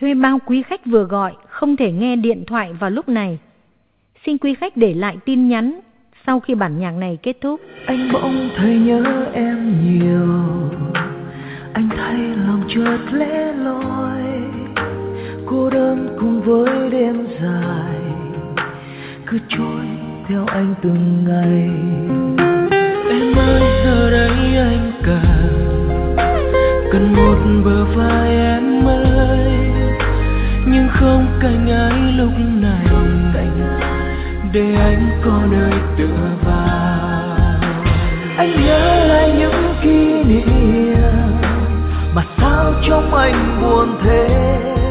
thuê bao quý khách vừa gọi không thể nghe điện thoại vào lúc này. Xin quý khách để lại tin nhắn sau khi bản nhạc này kết thúc. Anh bỗng thấy nhớ em nhiều, anh thấy lòng chợt lẻ loi, cô đơn cùng với đêm dài cứ trôi theo anh từng ngày. Em ơi giờ đây anh cần một bờ vai em ơi, nhưng không cạnh ai lúc này, để anh có nơi tựa vào. Anh nhớ lại những kỷ niệm mà sao trong anh buồn thế,